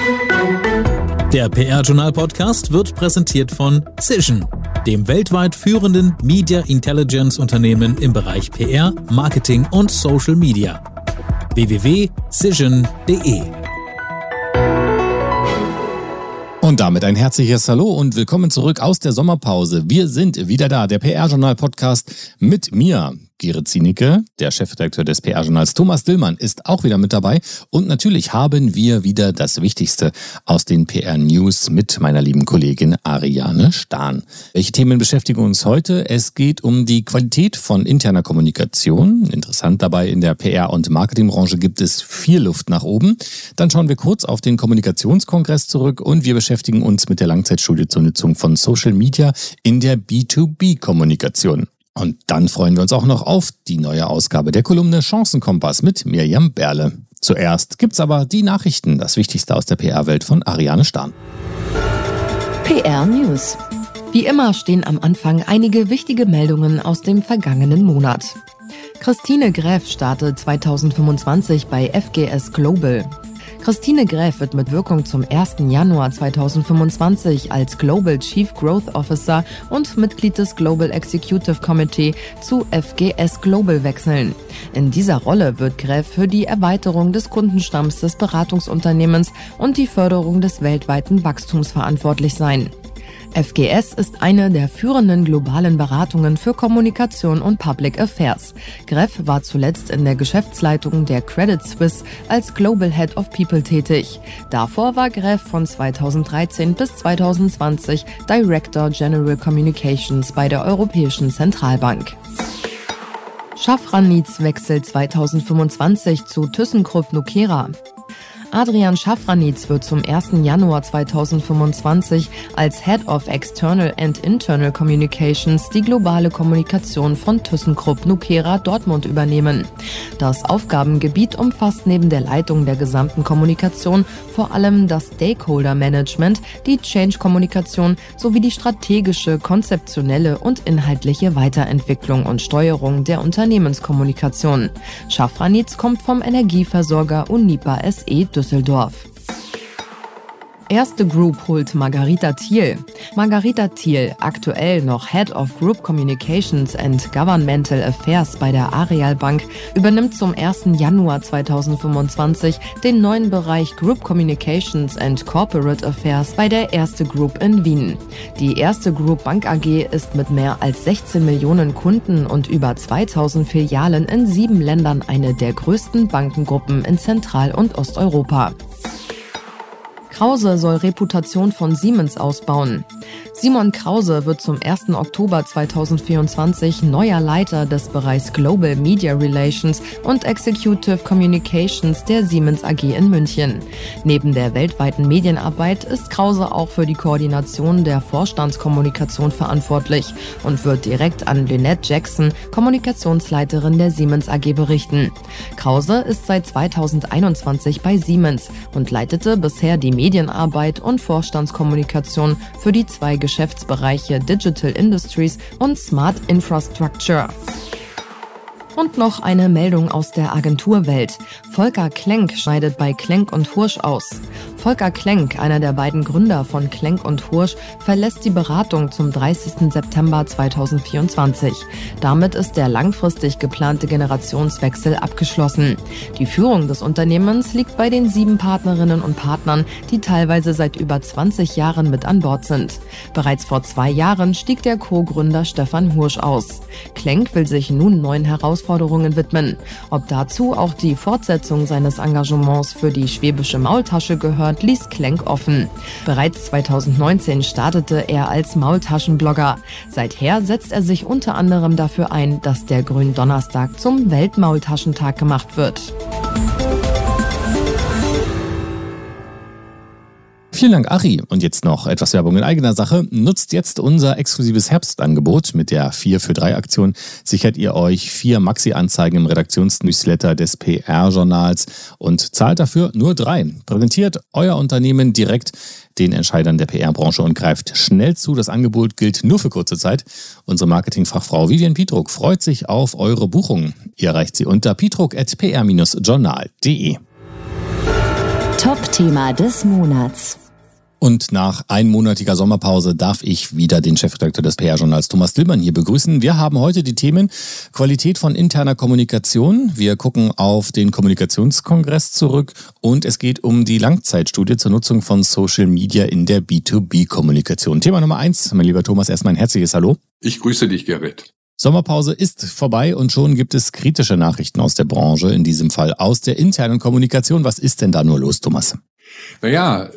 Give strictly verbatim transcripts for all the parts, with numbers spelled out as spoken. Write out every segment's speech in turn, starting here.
Der P R-Journal-Podcast wird präsentiert von Cision, dem weltweit führenden Media Intelligence Unternehmen im Bereich P R, Marketing und Social Media. w w w punkt cision punkt d e Und damit ein herzliches Hallo und willkommen zurück aus der Sommerpause. Wir sind wieder da, der P R-Journal-Podcast mit mir, Gerrit Zienicke, der Chefredakteur des P R-Journals. Thomas Dillmann ist auch wieder mit dabei. Und natürlich haben wir wieder das Wichtigste aus den P R-News mit meiner lieben Kollegin Ariane Stahn. Welche Themen beschäftigen uns heute? Es geht um die Qualität von interner Kommunikation. Interessant dabei, in der P R- und Marketingbranche gibt es viel Luft nach oben. Dann schauen wir kurz auf den Kommunikationskongress zurück und wir beschäftigen uns mit der Langzeitstudie zur Nutzung von Social Media in der B zwei B-Kommunikation. Und dann freuen wir uns auch noch auf die neue Ausgabe der Kolumne Chancenkompass mit Mirjam Berle. Zuerst gibt's aber die Nachrichten, das Wichtigste aus der P R-Welt von Ariane Stahn. P R-News. Wie immer stehen am Anfang einige wichtige Meldungen aus dem vergangenen Monat. Christine Graeff startet zweitausendfünfundzwanzig bei F G S Global. Christine Graeff wird mit Wirkung zum ersten Januar zweitausendfünfundzwanzig als Global Chief Growth Officer und Mitglied des Global Executive Committee zu F G S Global wechseln. In dieser Rolle wird Graeff für die Erweiterung des Kundenstamms des Beratungsunternehmens und die Förderung des weltweiten Wachstums verantwortlich sein. F G S ist eine der führenden globalen Beratungen für Kommunikation und Public Affairs. Graeff war zuletzt in der Geschäftsleitung der Credit Suisse als Global Head of People tätig. Davor war Graeff von zweitausenddreizehn bis zweitausendzwanzig Director General Communications bei der Europäischen Zentralbank. Schafranitz wechselt zweitausendfünfundzwanzig zu ThyssenKrupp Nucera. Adrian Schafranitz wird zum ersten Januar zweitausendfünfundzwanzig als Head of External and Internal Communications die globale Kommunikation von ThyssenKrupp Nucera Dortmund übernehmen. Das Aufgabengebiet umfasst neben der Leitung der gesamten Kommunikation vor allem das Stakeholder Management, die Change-Kommunikation sowie die strategische, konzeptionelle und inhaltliche Weiterentwicklung und Steuerung der Unternehmenskommunikation. Schafranitz kommt vom Energieversorger Unipa S E Düsseldorf. Erste Group holt Margarita Thiel. Margarita Thiel, aktuell noch Head of Group Communications and Governmental Affairs bei der Areal Bank, übernimmt zum ersten Januar zweitausendfünfundzwanzig den neuen Bereich Group Communications and Corporate Affairs bei der Erste Group in Wien. Die Erste Group Bank A G ist mit mehr als sechzehn Millionen Kunden und über zweitausend Filialen in sieben Ländern eine der größten Bankengruppen in Zentral- und Osteuropa. Krause soll Reputation von Siemens ausbauen. Simon Krause wird zum ersten Oktober zweitausendvierundzwanzig neuer Leiter des Bereichs Global Media Relations und Executive Communications der Siemens A G in München. Neben der weltweiten Medienarbeit ist Krause auch für die Koordination der Vorstandskommunikation verantwortlich und wird direkt an Lynette Jackson, Kommunikationsleiterin der Siemens A G, berichten. Krause ist seit zweitausendeinundzwanzig bei Siemens und leitete bisher die Medienarbeit und Vorstandskommunikation für die zwei Geschäftsbereiche Digital Industries und Smart Infrastructure. Und noch eine Meldung aus der Agenturwelt. Volker Klenk scheidet bei Klenk und Hursch aus. Volker Klenk, einer der beiden Gründer von Klenk und Hursch, verlässt die Beratung zum dreißigsten September zweitausendvierundzwanzig. Damit ist der langfristig geplante Generationswechsel abgeschlossen. Die Führung des Unternehmens liegt bei den sieben Partnerinnen und Partnern, die teilweise seit über zwanzig Jahren mit an Bord sind. Bereits vor zwei Jahren stieg der Co-Gründer Stefan Hursch aus. Klenk will sich nun neuen Herausforderungen widmen. Ob dazu auch die Fortsetzung seines Engagements für die schwäbische Maultasche gehört, ließ Klenk offen. Bereits zweitausendneunzehn startete er als Maultaschenblogger. Seither setzt er sich unter anderem dafür ein, dass der Gründonnerstag zum Weltmaultaschentag gemacht wird. Vielen Dank, Ari. Und jetzt noch etwas Werbung in eigener Sache. Nutzt jetzt unser exklusives Herbstangebot. Mit der vier für drei Aktion sichert ihr euch vier Maxi-Anzeigen im Redaktionsnewsletter des P R-Journals und zahlt dafür nur drei. Präsentiert euer Unternehmen direkt den Entscheidern der P R-Branche und greift schnell zu. Das Angebot gilt nur für kurze Zeit. Unsere Marketingfachfrau Vivian Pietruck freut sich auf eure Buchungen. Ihr erreicht sie unter pietruck at p r dash journal punkt d e. Top-Thema des Monats. Und nach einmonatiger Sommerpause darf ich wieder den Chefredakteur des P R-Journals Thomas Dillmann hier begrüßen. Wir haben heute die Themen Qualität von interner Kommunikation. Wir gucken auf den Kommunikationskongress zurück und es geht um die Langzeitstudie zur Nutzung von Social Media in der B zwei B-Kommunikation. Thema Nummer eins, mein lieber Thomas, erstmal ein herzliches Hallo. Ich grüße dich, Gerrit. Sommerpause ist vorbei und schon gibt es kritische Nachrichten aus der Branche, in diesem Fall aus der internen Kommunikation. Was ist denn da nur los, Thomas? Naja,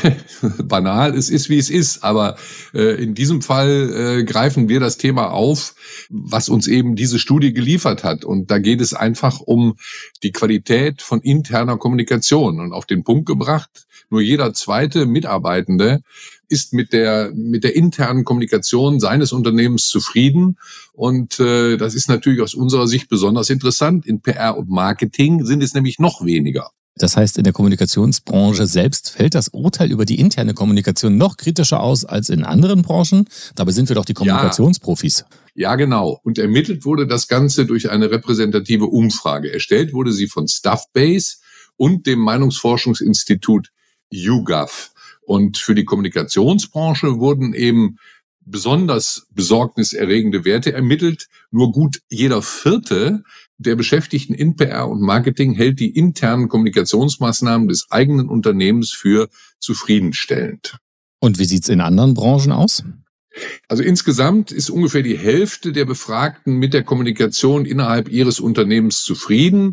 banal, es ist, wie es ist, aber äh, in diesem Fall äh, greifen wir das Thema auf, was uns eben diese Studie geliefert hat. Und da geht es einfach um die Qualität von interner Kommunikation. Und auf den Punkt gebracht, nur jeder zweite Mitarbeitende ist mit der mit der internen Kommunikation seines Unternehmens zufrieden. Und äh, das ist natürlich aus unserer Sicht besonders interessant. In P R und Marketing sind es nämlich noch weniger. Das heißt, in der Kommunikationsbranche selbst fällt das Urteil über die interne Kommunikation noch kritischer aus als in anderen Branchen. Dabei sind wir doch die Kommunikationsprofis. Ja, ja, genau. Und ermittelt wurde das Ganze durch eine repräsentative Umfrage. Erstellt wurde sie von Staffbase und dem Meinungsforschungsinstitut YouGov. Und für die Kommunikationsbranche wurden eben besonders besorgniserregende Werte ermittelt. Nur gut jeder Vierte der Beschäftigten in P R und Marketing hält die internen Kommunikationsmaßnahmen des eigenen Unternehmens für zufriedenstellend. Und wie sieht's in anderen Branchen aus? Also insgesamt ist ungefähr die Hälfte der Befragten mit der Kommunikation innerhalb ihres Unternehmens zufrieden.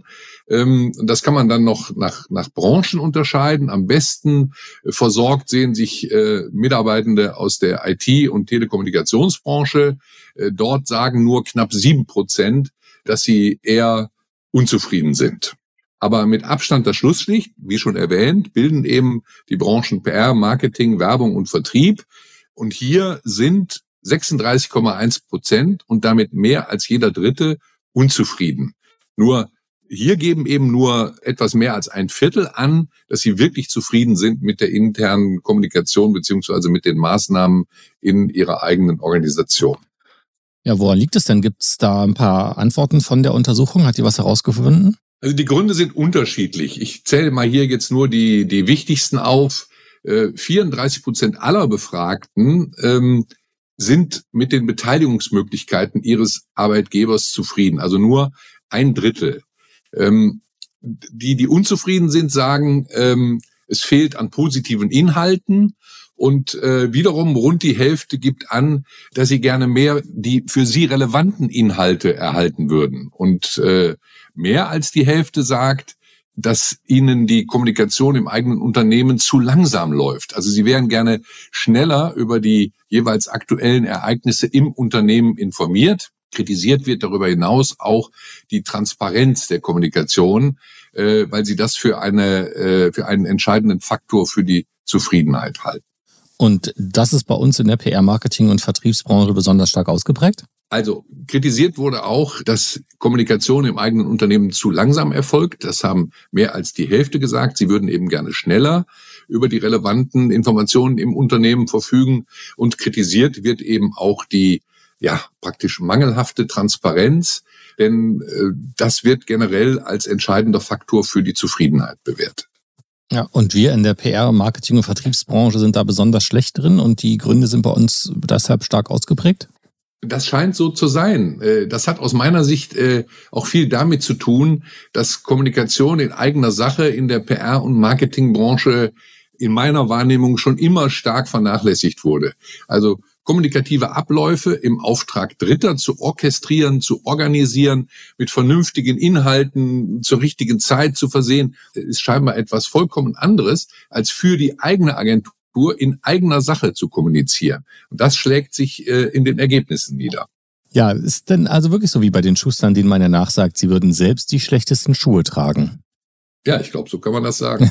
Das kann man dann noch nach, nach Branchen unterscheiden. Am besten versorgt sehen sich Mitarbeitende aus der I T- und Telekommunikationsbranche. Dort sagen nur knapp sieben Prozent, dass sie eher unzufrieden sind. Aber mit Abstand das Schlusslicht, wie schon erwähnt, bilden eben die Branchen P R, Marketing, Werbung und Vertrieb. Und hier sind sechsunddreißig Komma eins Prozent und damit mehr als jeder Dritte unzufrieden. Nur hier geben eben nur etwas mehr als ein Viertel an, dass sie wirklich zufrieden sind mit der internen Kommunikation beziehungsweise mit den Maßnahmen in ihrer eigenen Organisation. Ja, woran liegt es denn? Gibt es da ein paar Antworten von der Untersuchung? Hat die was herausgefunden? Also die Gründe sind unterschiedlich. Ich zähle mal hier jetzt nur die, die wichtigsten auf. Äh, vierunddreißig Prozent aller Befragten ähm, sind mit den Beteiligungsmöglichkeiten ihres Arbeitgebers zufrieden. Also nur ein Drittel. Ähm, die, die unzufrieden sind, sagen, ähm, es fehlt an positiven Inhalten. Und äh, wiederum rund die Hälfte gibt an, dass sie gerne mehr die für sie relevanten Inhalte erhalten würden. Und äh, mehr als die Hälfte sagt, dass ihnen die Kommunikation im eigenen Unternehmen zu langsam läuft. Also sie wären gerne schneller über die jeweils aktuellen Ereignisse im Unternehmen informiert. Kritisiert wird darüber hinaus auch die Transparenz der Kommunikation, äh, weil sie das für eine äh, für einen entscheidenden Faktor für die Zufriedenheit halten. Und das ist bei uns in der P R-, Marketing- und Vertriebsbranche besonders stark ausgeprägt? Also kritisiert wurde auch, dass Kommunikation im eigenen Unternehmen zu langsam erfolgt. Das haben mehr als die Hälfte gesagt. Sie würden eben gerne schneller über die relevanten Informationen im Unternehmen verfügen. Und kritisiert wird eben auch die ja praktisch mangelhafte Transparenz, denn äh, das wird generell als entscheidender Faktor für die Zufriedenheit bewertet. Ja, und wir in der P R-, Marketing- und Vertriebsbranche sind da besonders schlecht drin und die Gründe sind bei uns deshalb stark ausgeprägt? Das scheint so zu sein. Das hat aus meiner Sicht auch viel damit zu tun, dass Kommunikation in eigener Sache in der P R- und Marketingbranche in meiner Wahrnehmung schon immer stark vernachlässigt wurde. Also kommunikative Abläufe im Auftrag Dritter zu orchestrieren, zu organisieren, mit vernünftigen Inhalten zur richtigen Zeit zu versehen, ist scheinbar etwas vollkommen anderes, als für die eigene Agentur in eigener Sache zu kommunizieren. Und das schlägt sich äh, in den Ergebnissen nieder. Ja, ist denn also wirklich so wie bei den Schustern, denen man ja nachsagt, sie würden selbst die schlechtesten Schuhe tragen? Ja, ich glaube, so kann man das sagen.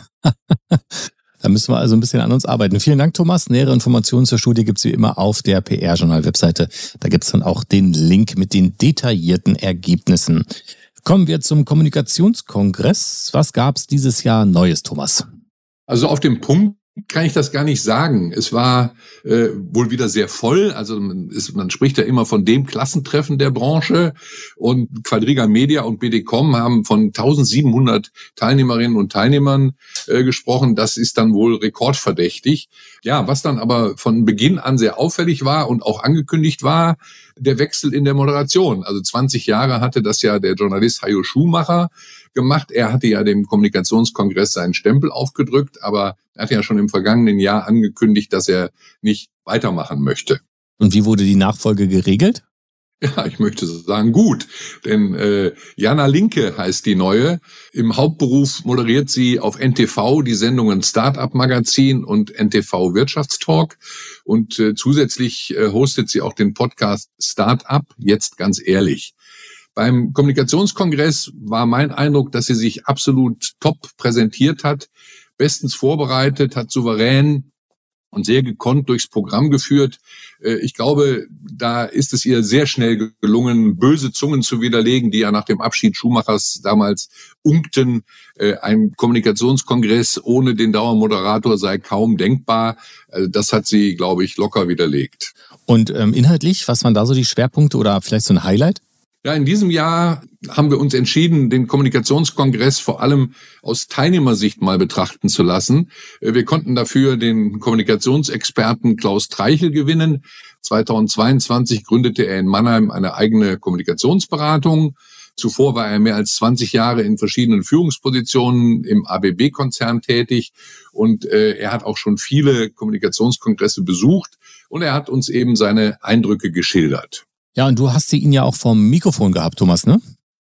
Da müssen wir also ein bisschen an uns arbeiten. Vielen Dank, Thomas. Nähere Informationen zur Studie gibt's wie immer auf der P R-Journal-Webseite. Da gibt's dann auch den Link mit den detaillierten Ergebnissen. Kommen wir zum Kommunikationskongress. Was gab's dieses Jahr Neues, Thomas? Also auf dem Punkt kann ich das gar nicht sagen. Es war äh, wohl wieder sehr voll. Also man, ist, man spricht ja immer von dem Klassentreffen der Branche. Und Quadriga Media und B D punkt com haben von eintausendsiebenhundert Teilnehmerinnen und Teilnehmern äh, gesprochen. Das ist dann wohl rekordverdächtig. Ja, was dann aber von Beginn an sehr auffällig war und auch angekündigt war, der Wechsel in der Moderation. Also zwanzig Jahre hatte das ja der Journalist Hajo Schumacher gemacht. Er hatte ja dem Kommunikationskongress seinen Stempel aufgedrückt, aber er hatte ja schon im vergangenen Jahr angekündigt, dass er nicht weitermachen möchte. Und wie wurde die Nachfolge geregelt? Ja, ich möchte sagen, gut. Denn äh, Jana Linke heißt die Neue. Im Hauptberuf moderiert sie auf N T V die Sendungen Start-up Magazin und N T V Wirtschaftstalk. Und äh, zusätzlich äh, hostet sie auch den Podcast Start-up, jetzt ganz ehrlich. Beim Kommunikationskongress war mein Eindruck, dass sie sich absolut top präsentiert hat, bestens vorbereitet, hat souverän und sehr gekonnt durchs Programm geführt. Ich glaube, da ist es ihr sehr schnell gelungen, böse Zungen zu widerlegen, die ja nach dem Abschied Schumachers damals unkten, ein Kommunikationskongress ohne den Dauermoderator sei kaum denkbar. Das hat sie, glaube ich, locker widerlegt. Und ähm, inhaltlich, was waren da so die Schwerpunkte oder vielleicht so ein Highlight? Ja, in diesem Jahr haben wir uns entschieden, den Kommunikationskongress vor allem aus Teilnehmersicht mal betrachten zu lassen. Wir konnten dafür den Kommunikationsexperten Klaus Treichel gewinnen. zweitausendzweiundzwanzig gründete er in Mannheim eine eigene Kommunikationsberatung. Zuvor war er mehr als zwanzig Jahre in verschiedenen Führungspositionen im A B B-Konzern tätig und äh, er hat auch schon viele Kommunikationskongresse besucht und er hat uns eben seine Eindrücke geschildert. Ja, und du hast ihn ja auch vom Mikrofon gehabt, Thomas, ne?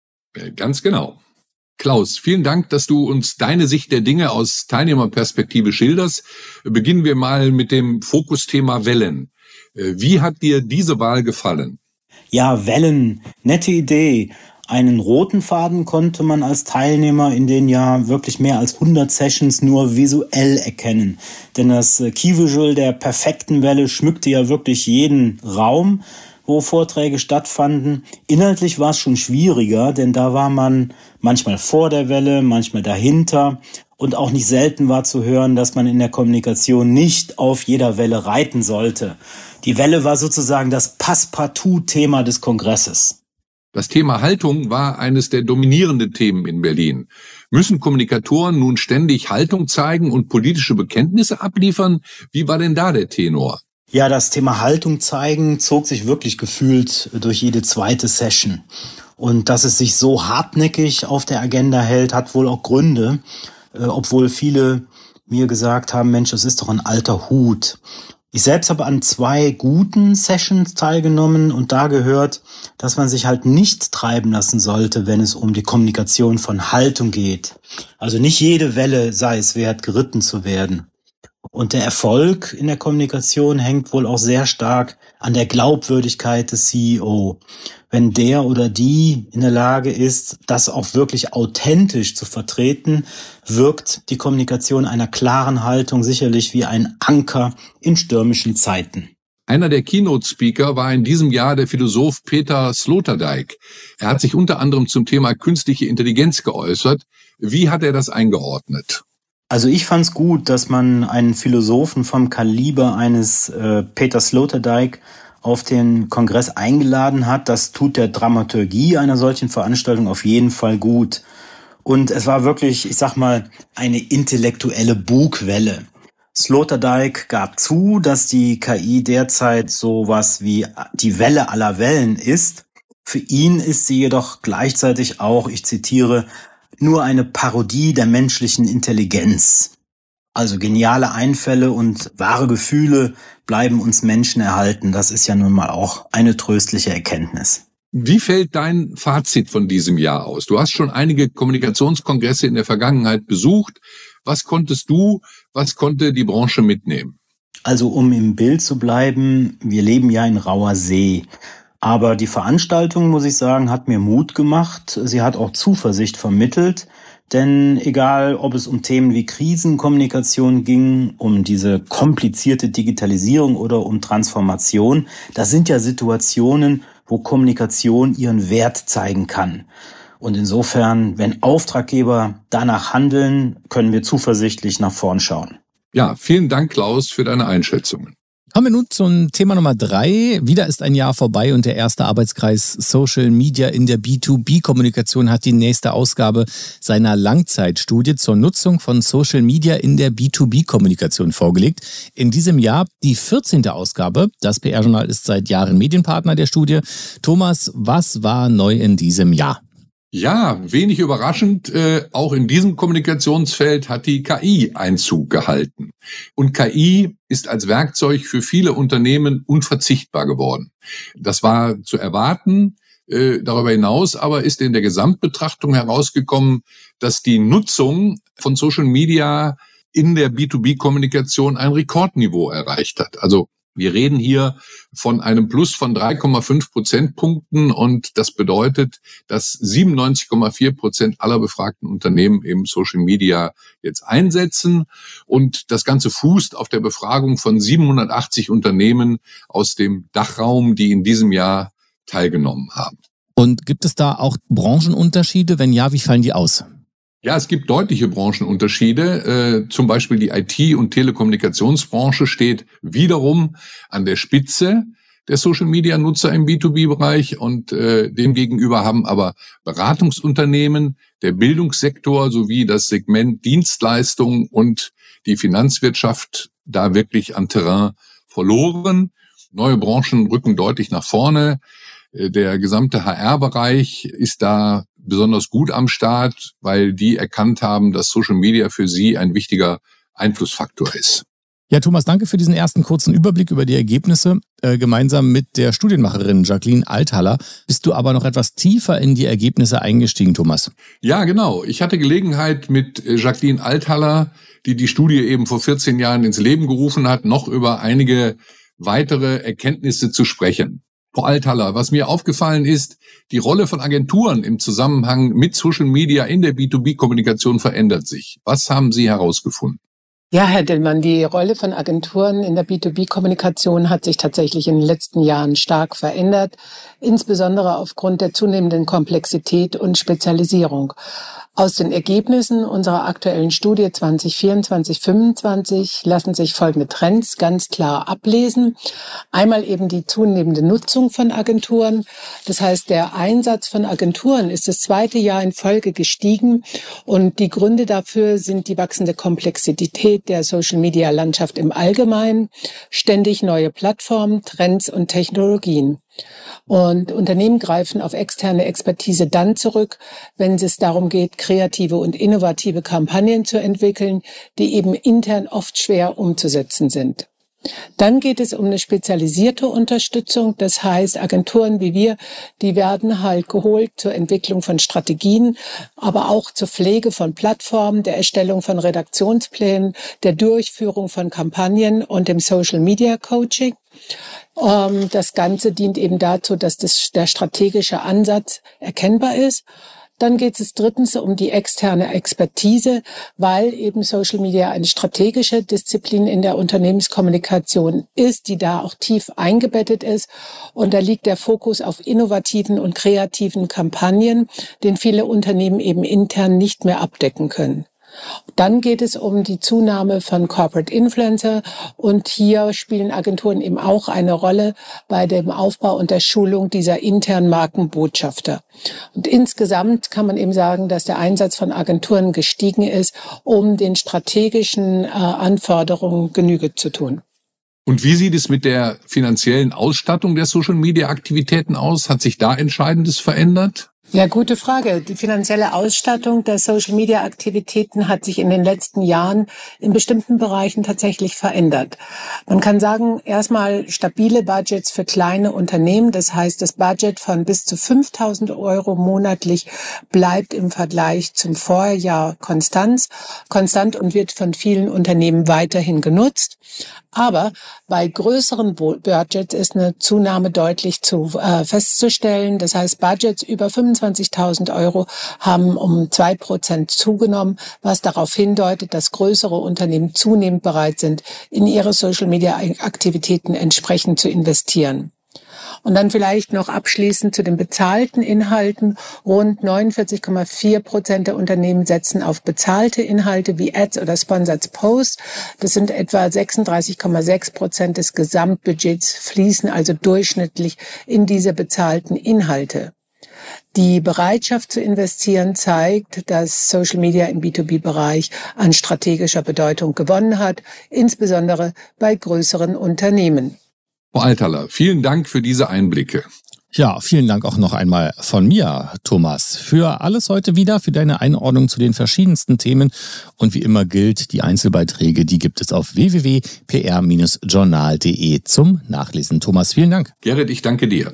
Ganz genau. Klaus, vielen Dank, dass du uns deine Sicht der Dinge aus Teilnehmerperspektive schilderst. Beginnen wir mal mit dem Fokusthema Wellen. Wie hat dir diese Wahl gefallen? Ja, Wellen, nette Idee. Einen roten Faden konnte man als Teilnehmer in den ja wirklich mehr als hundert Sessions nur visuell erkennen. Denn das Key-Visual der perfekten Welle schmückte ja wirklich jeden Raum, wo Vorträge stattfanden. Inhaltlich war es schon schwieriger, denn da war man manchmal vor der Welle, manchmal dahinter. Und auch nicht selten war zu hören, dass man in der Kommunikation nicht auf jeder Welle reiten sollte. Die Welle war sozusagen das Passepartout-Thema des Kongresses. Das Thema Haltung war eines der dominierenden Themen in Berlin. Müssen Kommunikatoren nun ständig Haltung zeigen und politische Bekenntnisse abliefern? Wie war denn da der Tenor? Ja, das Thema Haltung zeigen zog sich wirklich gefühlt durch jede zweite Session. Und dass es sich so hartnäckig auf der Agenda hält, hat wohl auch Gründe, äh, obwohl viele mir gesagt haben, Mensch, das ist doch ein alter Hut. Ich selbst habe an zwei guten Sessions teilgenommen und da gehört, dass man sich halt nicht treiben lassen sollte, wenn es um die Kommunikation von Haltung geht. Also nicht jede Welle sei es wert, geritten zu werden. Und der Erfolg in der Kommunikation hängt wohl auch sehr stark an der Glaubwürdigkeit des C E O. Wenn der oder die in der Lage ist, das auch wirklich authentisch zu vertreten, wirkt die Kommunikation einer klaren Haltung sicherlich wie ein Anker in stürmischen Zeiten. Einer der Keynote-Speaker war in diesem Jahr der Philosoph Peter Sloterdijk. Er hat sich unter anderem zum Thema künstliche Intelligenz geäußert. Wie hat er das eingeordnet? Also ich fand's gut, dass man einen Philosophen vom Kaliber eines äh, Peter Sloterdijk auf den Kongress eingeladen hat. Das tut der Dramaturgie einer solchen Veranstaltung auf jeden Fall gut. Und es war wirklich, ich sag mal, eine intellektuelle Bugwelle. Sloterdijk gab zu, dass die K I derzeit sowas wie die Welle aller Wellen ist. Für ihn ist sie jedoch gleichzeitig auch, ich zitiere, nur eine Parodie der menschlichen Intelligenz. Also geniale Einfälle und wahre Gefühle bleiben uns Menschen erhalten. Das ist ja nun mal auch eine tröstliche Erkenntnis. Wie fällt dein Fazit von diesem Jahr aus? Du hast schon einige Kommunikationskongresse in der Vergangenheit besucht. Was konntest du, was konnte die Branche mitnehmen? Also um im Bild zu bleiben, wir leben ja in rauer See. Aber die Veranstaltung, muss ich sagen, hat mir Mut gemacht. Sie hat auch Zuversicht vermittelt. Denn egal, ob es um Themen wie Krisenkommunikation ging, um diese komplizierte Digitalisierung oder um Transformation, das sind ja Situationen, wo Kommunikation ihren Wert zeigen kann. Und insofern, wenn Auftraggeber danach handeln, können wir zuversichtlich nach vorn schauen. Ja, vielen Dank, Klaus, für deine Einschätzungen. Kommen wir nun zum Thema Nummer drei. Wieder ist ein Jahr vorbei und der erste Arbeitskreis Social Media in der B zwei B-Kommunikation hat die nächste Ausgabe seiner Langzeitstudie zur Nutzung von Social Media in der B zwei B-Kommunikation vorgelegt. In diesem Jahr die vierzehnte Ausgabe. Das P R-Journal ist seit Jahren Medienpartner der Studie. Thomas, was war neu in diesem Jahr? Ja, wenig überraschend, äh, auch in diesem Kommunikationsfeld hat die K I Einzug gehalten. Und K I ist als Werkzeug für viele Unternehmen unverzichtbar geworden. Das war zu erwarten. Äh, darüber hinaus aber ist in der Gesamtbetrachtung herausgekommen, dass die Nutzung von Social Media in der B zwei B-Kommunikation ein Rekordniveau erreicht hat. Also wir reden hier von einem Plus von drei Komma fünf Prozentpunkten und das bedeutet, dass siebenundneunzig Komma vier Prozent aller befragten Unternehmen eben Social Media jetzt einsetzen und das Ganze fußt auf der Befragung von siebenhundertachtzig Unternehmen aus dem Dachraum, die in diesem Jahr teilgenommen haben. Und gibt es da auch Branchenunterschiede? Wenn ja, wie fallen die aus? Ja, es gibt deutliche Branchenunterschiede. Äh, zum Beispiel die I T- und Telekommunikationsbranche steht wiederum an der Spitze der Social-Media-Nutzer im B zwei B-Bereich und äh, demgegenüber haben aber Beratungsunternehmen, der Bildungssektor sowie das Segment Dienstleistung und die Finanzwirtschaft da wirklich an Terrain verloren. Neue Branchen rücken deutlich nach vorne. Der gesamte H R-Bereich ist da besonders gut am Start, weil die erkannt haben, dass Social Media für sie ein wichtiger Einflussfaktor ist. Ja, Thomas, danke für diesen ersten kurzen Überblick über die Ergebnisse. Äh, gemeinsam mit der Studienmacherin Jacqueline Althaler bist du aber noch etwas tiefer in die Ergebnisse eingestiegen, Thomas. Ja, genau. Ich hatte Gelegenheit mit Jacqueline Althaler, die die Studie eben vor vierzehn Jahren ins Leben gerufen hat, noch über einige weitere Erkenntnisse zu sprechen. Frau Althaler, was mir aufgefallen ist, die Rolle von Agenturen im Zusammenhang mit Social Media in der B zwei B-Kommunikation verändert sich. Was haben Sie herausgefunden? Ja, Herr Dillmann, die Rolle von Agenturen in der B zwei B-Kommunikation hat sich tatsächlich in den letzten Jahren stark verändert, insbesondere aufgrund der zunehmenden Komplexität und Spezialisierung. Aus den Ergebnissen unserer aktuellen Studie zwanzig vierundzwanzig fünfundzwanzig lassen sich folgende Trends ganz klar ablesen. Einmal eben die zunehmende Nutzung von Agenturen. Das heißt, der Einsatz von Agenturen ist das zweite Jahr in Folge gestiegen und die Gründe dafür sind die wachsende Komplexität der Social-Media-Landschaft im Allgemeinen, ständig neue Plattformen, Trends und Technologien. Und Unternehmen greifen auf externe Expertise dann zurück, wenn es darum geht, kreative und innovative Kampagnen zu entwickeln, die eben intern oft schwer umzusetzen sind. Dann geht es um eine spezialisierte Unterstützung. Das heißt, Agenturen wie wir, die werden halt geholt zur Entwicklung von Strategien, aber auch zur Pflege von Plattformen, der Erstellung von Redaktionsplänen, der Durchführung von Kampagnen und dem Social Media Coaching. Das Ganze dient eben dazu, dass das, der strategische Ansatz erkennbar ist. Dann geht es drittens um die externe Expertise, weil eben Social Media eine strategische Disziplin in der Unternehmenskommunikation ist, die da auch tief eingebettet ist. Und da liegt der Fokus auf innovativen und kreativen Kampagnen, den viele Unternehmen eben intern nicht mehr abdecken können. Dann geht es um die Zunahme von Corporate Influencer und hier spielen Agenturen eben auch eine Rolle bei dem Aufbau und der Schulung dieser internen Markenbotschafter. Und insgesamt kann man eben sagen, dass der Einsatz von Agenturen gestiegen ist, um den strategischen äh, Anforderungen Genüge zu tun. Und wie sieht es mit der finanziellen Ausstattung der Social-Media-Aktivitäten aus? Hat sich da Entscheidendes verändert? Ja, gute Frage. Die finanzielle Ausstattung der Social-Media-Aktivitäten hat sich in den letzten Jahren in bestimmten Bereichen tatsächlich verändert. Man kann sagen, erstmal stabile Budgets für kleine Unternehmen. Das heißt, das Budget von bis zu fünftausend Euro monatlich bleibt im Vergleich zum Vorjahr konstant, konstant und wird von vielen Unternehmen weiterhin genutzt. Aber bei größeren Budgets ist eine Zunahme deutlich zu äh, festzustellen. Das heißt, Budgets über fünfundzwanzigtausend Euro haben um zwei Prozent zugenommen, was darauf hindeutet, dass größere Unternehmen zunehmend bereit sind, in ihre Social-Media-Aktivitäten entsprechend zu investieren. Und dann vielleicht noch abschließend zu den bezahlten Inhalten. Rund neunundvierzig Komma vier Prozent der Unternehmen setzen auf bezahlte Inhalte wie Ads oder Sponsored Posts. Das sind etwa sechsunddreißig Komma sechs Prozent des Gesamtbudgets, fließen also durchschnittlich in diese bezahlten Inhalte. Die Bereitschaft zu investieren zeigt, dass Social Media im B zwei B-Bereich an strategischer Bedeutung gewonnen hat, insbesondere bei größeren Unternehmen. Frau Alterler, vielen Dank für diese Einblicke. Ja, vielen Dank auch noch einmal von mir, Thomas, für alles heute wieder, für deine Einordnung zu den verschiedensten Themen. Und wie immer gilt, die Einzelbeiträge, die gibt es auf w w w punkt p r Bindestrich journal punkt d e zum Nachlesen. Thomas, vielen Dank. Gerrit, ich danke dir.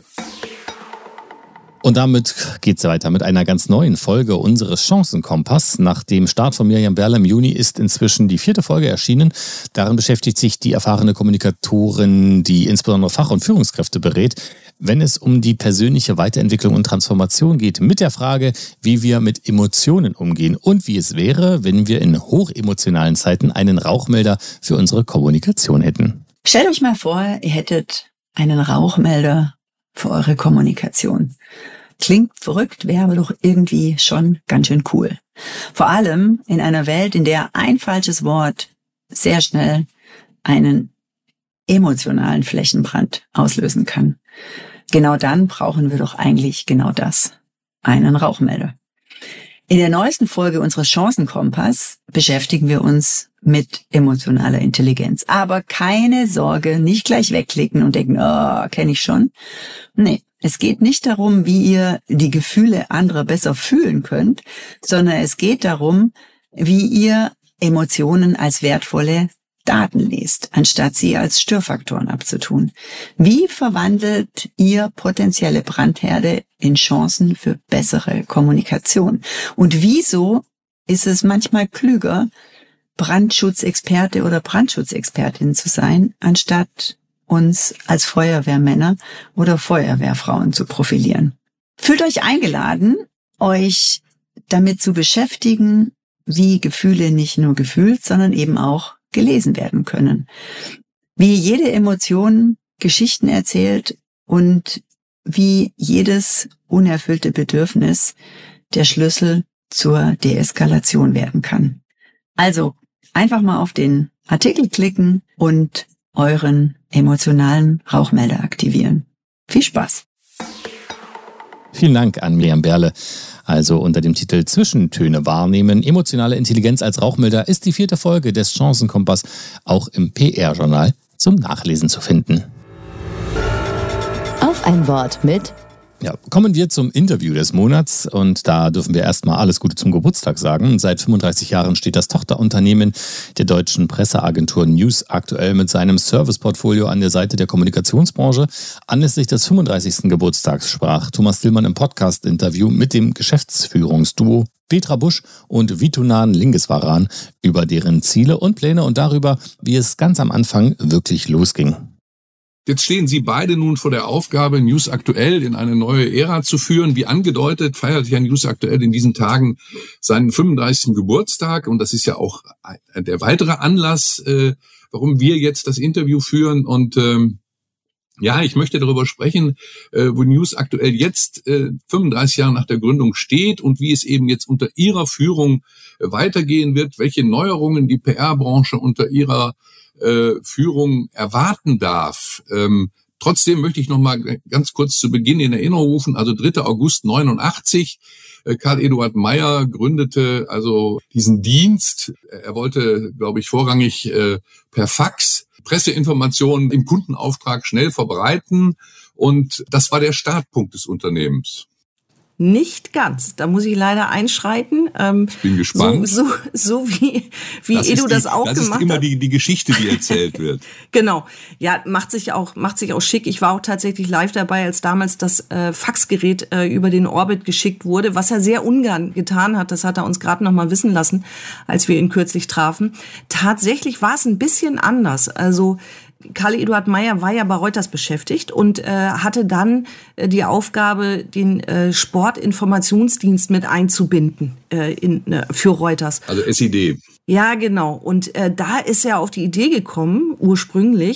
Und damit geht's weiter mit einer ganz neuen Folge unseres Chancenkompass. Nach dem Start von Miriam Berle im Juni ist inzwischen die vierte Folge erschienen. Darin beschäftigt sich die erfahrene Kommunikatorin, die insbesondere Fach- und Führungskräfte berät, wenn es um die persönliche Weiterentwicklung und Transformation geht, mit der Frage, wie wir mit Emotionen umgehen und wie es wäre, wenn wir in hochemotionalen Zeiten einen Rauchmelder für unsere Kommunikation hätten. Stellt euch mal vor, ihr hättet einen Rauchmelder für eure Kommunikation. Klingt verrückt, wäre aber doch irgendwie schon ganz schön cool. Vor allem in einer Welt, in der ein falsches Wort sehr schnell einen emotionalen Flächenbrand auslösen kann. Genau dann brauchen wir doch eigentlich genau das, einen Rauchmelder. In der neuesten Folge unseres Chancenkompass beschäftigen wir uns mit emotionaler Intelligenz. Aber keine Sorge, nicht gleich wegklicken und denken, oh, kenne ich schon. Nee, es geht nicht darum, wie ihr die Gefühle anderer besser fühlen könnt, sondern es geht darum, wie ihr Emotionen als wertvolle Daten lest, anstatt sie als Störfaktoren abzutun. Wie verwandelt ihr potenzielle Brandherde in Chancen für bessere Kommunikation? Und wieso ist es manchmal klüger, Brandschutzexperte oder Brandschutzexpertin zu sein, anstatt uns als Feuerwehrmänner oder Feuerwehrfrauen zu profilieren? Fühlt euch eingeladen, euch damit zu beschäftigen, wie Gefühle nicht nur gefühlt, sondern eben auch gelesen werden können. Wie jede Emotion Geschichten erzählt und wie jedes unerfüllte Bedürfnis der Schlüssel zur Deeskalation werden kann. Also einfach mal auf den Artikel klicken und euren emotionalen Rauchmelder aktivieren. Viel Spaß! Vielen Dank an Miriam Berle. Also unter dem Titel Zwischentöne wahrnehmen, emotionale Intelligenz als Rauchmelder ist die vierte Folge des Chancenkompass auch im P R-Journal zum Nachlesen zu finden. Auf ein Wort mit... Ja, kommen wir zum Interview des Monats und da dürfen wir erstmal alles Gute zum Geburtstag sagen. Seit fünfunddreißig Jahren steht das Tochterunternehmen der deutschen Presseagentur News aktuell mit seinem Serviceportfolio an der Seite der Kommunikationsbranche. Anlässlich des fünfunddreißigsten Geburtstags sprach Thomas Dillmann im Podcast-Interview mit dem Geschäftsführungsduo Petra Busch und Vitunan Lingeswaran über deren Ziele und Pläne und darüber, wie es ganz am Anfang wirklich losging. Jetzt stehen Sie beide nun vor der Aufgabe, News Aktuell in eine neue Ära zu führen. Wie angedeutet, feiert ja News Aktuell in diesen Tagen seinen fünfunddreißigsten Geburtstag. Und das ist ja auch der weitere Anlass, äh, warum wir jetzt das Interview führen. Und ähm, ja, ich möchte darüber sprechen, äh, wo News Aktuell jetzt äh, fünfunddreißig Jahre nach der Gründung steht und wie es eben jetzt unter Ihrer Führung äh, weitergehen wird, welche Neuerungen die P R-Branche unter Ihrer Führung erwarten darf. Ähm, trotzdem möchte ich noch mal ganz kurz zu Beginn in Erinnerung rufen, also dritter August neunundachtzig. Äh, Karl Eduard Meyer gründete also diesen Dienst. Er wollte, glaube ich, vorrangig äh, per Fax Presseinformationen im Kundenauftrag schnell verbreiten und das war der Startpunkt des Unternehmens. Nicht ganz. Da muss ich leider einschreiten. Ähm, ich bin gespannt. So, so, so wie, wie das Edu die, das auch das gemacht hat. Das ist immer die, die Geschichte, die erzählt wird. Genau. Ja, macht sich auch, macht sich auch schick. Ich war auch tatsächlich live dabei, als damals das äh, Faxgerät äh, über den Orbit geschickt wurde, was er sehr ungern getan hat. Das hat er uns gerade noch mal wissen lassen, als wir ihn kürzlich trafen. Tatsächlich war es ein bisschen anders. Also, Karl Eduard Meyer war ja bei Reuters beschäftigt und äh, hatte dann äh, die Aufgabe, den äh, Sportinformationsdienst mit einzubinden äh, in, äh, für Reuters. Also S I D. Ja, genau. Und äh, da ist er auf die Idee gekommen, ursprünglich,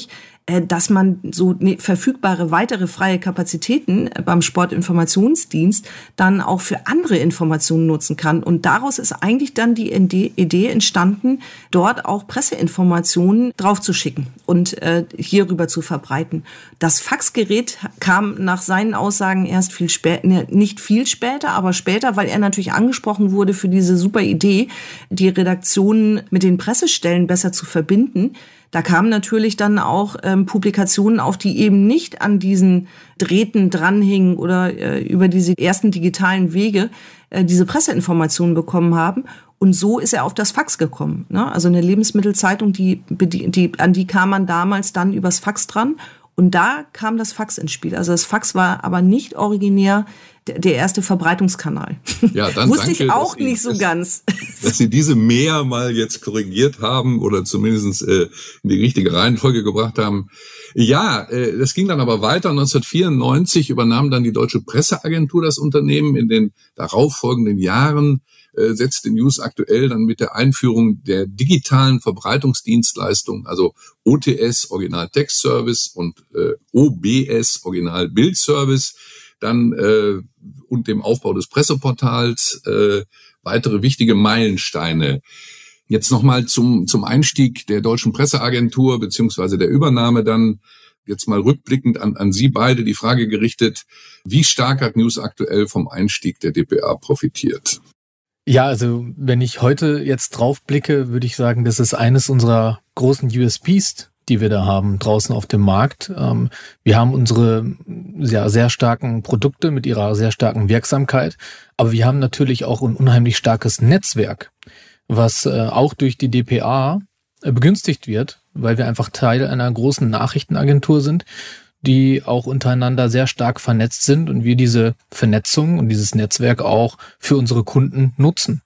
dass man so verfügbare weitere freie Kapazitäten beim Sportinformationsdienst dann auch für andere Informationen nutzen kann. Und daraus ist eigentlich dann die Idee entstanden, dort auch Presseinformationen draufzuschicken und äh, hierüber zu verbreiten. Das Faxgerät kam nach seinen Aussagen erst viel später, nicht viel später, aber später, weil er natürlich angesprochen wurde für diese super Idee, die Redaktionen mit den Pressestellen besser zu verbinden. Da kamen natürlich dann auch ähm, Publikationen auf, die eben nicht an diesen Drähten dranhingen oder äh, über diese ersten digitalen Wege äh, diese Presseinformationen bekommen haben. Und so ist er auf das Fax gekommen. Ne? Also eine Lebensmittelzeitung, die, die, an die kam man damals dann übers Fax dran. Und da kam das Fax ins Spiel. Also das Fax war aber nicht originär der, der erste Verbreitungskanal. Ja, dann wusste danke, ich auch Sie, nicht so dass, ganz. Dass Sie diese mehr mal jetzt korrigiert haben oder zumindest äh, in die richtige Reihenfolge gebracht haben. Ja, äh, das ging dann aber weiter. neunzehnhundertvierundneunzig übernahm dann die Deutsche Presseagentur das Unternehmen. In den darauffolgenden Jahren äh, setzte News Aktuell dann mit der Einführung der digitalen Verbreitungsdienstleistung, also O T S, Original Text Service, und äh, O B S, Original Bild Service, dann äh, und dem Aufbau des Presseportals äh, weitere wichtige Meilensteine. Jetzt nochmal zum zum Einstieg der Deutschen Presseagentur beziehungsweise der Übernahme dann. Jetzt mal rückblickend an, an Sie beide die Frage gerichtet: Wie stark hat News Aktuell vom Einstieg der D P A profitiert? Ja, also wenn ich heute jetzt drauf blicke, würde ich sagen, das ist eines unserer großen U S Ps, die wir da haben draußen auf dem Markt. Ähm, wir haben unsere ja, sehr starken Produkte mit ihrer sehr starken Wirksamkeit, aber wir haben natürlich auch ein unheimlich starkes Netzwerk, was äh, auch durch die D P A äh, begünstigt wird, weil wir einfach Teil einer großen Nachrichtenagentur sind, die auch untereinander sehr stark vernetzt sind und wir diese Vernetzung und dieses Netzwerk auch für unsere Kunden nutzen.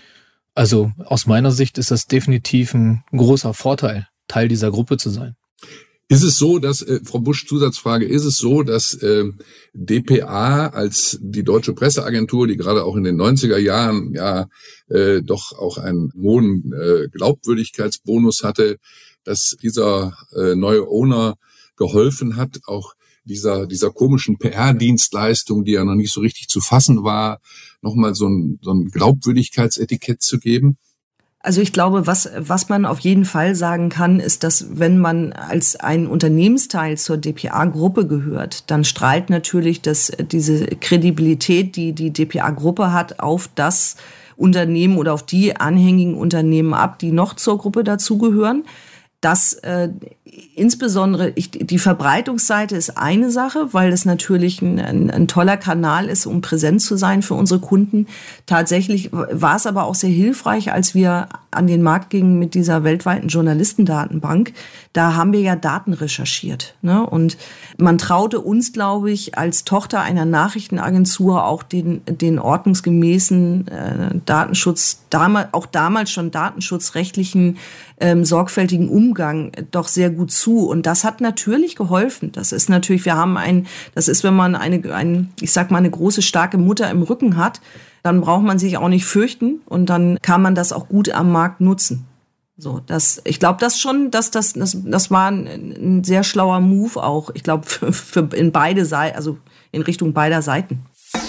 Also aus meiner Sicht ist das definitiv ein großer Vorteil, Teil dieser Gruppe zu sein. Ist es so, dass, äh, Frau Busch, Zusatzfrage, ist es so, dass äh, D P A als die Deutsche Presseagentur, die gerade auch in den neunziger Jahren ja äh, doch auch einen hohen äh, Glaubwürdigkeitsbonus hatte, dass dieser äh, neue Owner geholfen hat, auch dieser dieser komischen P R-Dienstleistung, die ja noch nicht so richtig zu fassen war, nochmal so ein, so ein Glaubwürdigkeitsetikett zu geben? Also ich glaube, was was man auf jeden Fall sagen kann, ist, dass wenn man als ein Unternehmensteil zur D P A-Gruppe gehört, dann strahlt natürlich das, diese Kredibilität, die die D P A-Gruppe hat, auf das Unternehmen oder auf die anhängigen Unternehmen ab, die noch zur Gruppe dazugehören. Das äh, insbesondere ich, die Verbreitungsseite ist eine Sache, weil es natürlich ein, ein, ein toller Kanal ist, um präsent zu sein für unsere Kunden. Tatsächlich war es aber auch sehr hilfreich, als wir an den Markt gingen mit dieser weltweiten Journalistendatenbank. Da haben wir ja Daten recherchiert, ne? Und man traute uns, glaube ich, als Tochter einer Nachrichtenagentur auch den, den ordnungsgemäßen äh, Datenschutz, damals, auch damals schon datenschutzrechtlichen ähm, sorgfältigen Umgang doch sehr gut zu. Und das hat natürlich geholfen. Das ist natürlich, wir haben ein, das ist, wenn man eine, ein, ich sag mal, eine große, starke Mutter im Rücken hat, dann braucht man sich auch nicht fürchten und dann kann man das auch gut am Markt nutzen. So, das, ich glaube, das schon, dass das, das, das war ein, ein sehr schlauer Move auch. Ich glaube, für, für in beide Seiten, also in Richtung beider Seiten.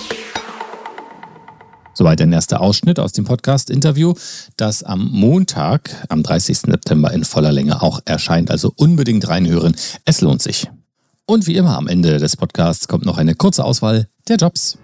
Soweit ein erster Ausschnitt aus dem Podcast-Interview, das am Montag, am dreißigsten September in voller Länge auch erscheint. Also unbedingt reinhören, es lohnt sich. Und wie immer am Ende des Podcasts kommt noch eine kurze Auswahl der Jobs.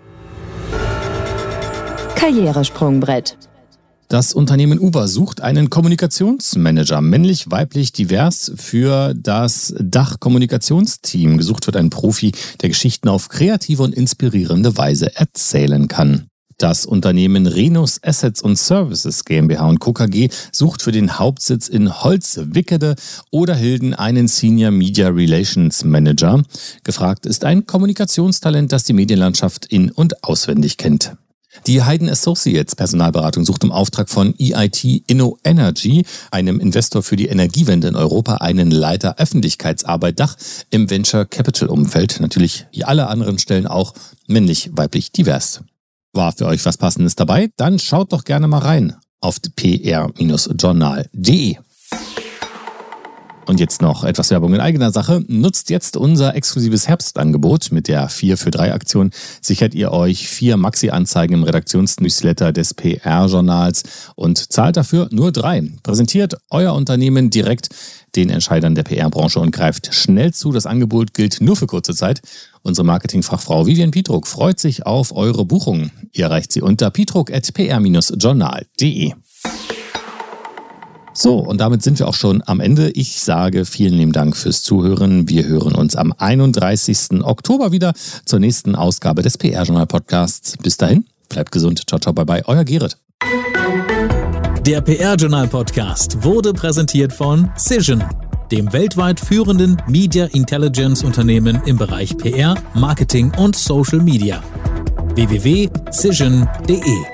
Karrieresprungbrett. Das Unternehmen Uber sucht einen Kommunikationsmanager, männlich, weiblich, divers, für das Dach-Kommunikationsteam. Gesucht wird ein Profi, der Geschichten auf kreative und inspirierende Weise erzählen kann. Das Unternehmen Renus Assets und Services GmbH und Co. K G sucht für den Hauptsitz in Holzwickede oder Hilden einen Senior Media Relations Manager. Gefragt ist ein Kommunikationstalent, das die Medienlandschaft in- und auswendig kennt. Die Hayden Associates Personalberatung sucht im Auftrag von E I T InnoEnergy, einem Investor für die Energiewende in Europa, einen Leiter Öffentlichkeitsarbeit Dach im Venture Capital Umfeld. Natürlich wie alle anderen Stellen auch männlich, weiblich, divers. War für euch was Passendes dabei? Dann schaut doch gerne mal rein auf p r Bindestrich journal punkt d e. Und jetzt noch etwas Werbung in eigener Sache. Nutzt jetzt unser exklusives Herbstangebot. Mit der vier für drei Aktion sichert ihr euch vier Maxi-Anzeigen im Redaktionsnewsletter des P R-Journals und zahlt dafür nur drei. Präsentiert euer Unternehmen direkt den Entscheidern der P R-Branche und greift schnell zu. Das Angebot gilt nur für kurze Zeit. Unsere Marketingfachfrau Vivian Pietruck freut sich auf eure Buchungen. Ihr erreicht sie unter pietruck at p r journal punkt d e. So, und damit sind wir auch schon am Ende. Ich sage vielen lieben Dank fürs Zuhören. Wir hören uns am einunddreißigsten Oktober wieder zur nächsten Ausgabe des P R-Journal-Podcasts. Bis dahin, bleibt gesund. Ciao, ciao, bye, bye. Euer Gerrit. Der P R-Journal-Podcast wurde präsentiert von Cision, dem weltweit führenden Media Intelligence Unternehmen im Bereich P R, Marketing und Social Media. w w w punkt cision punkt d e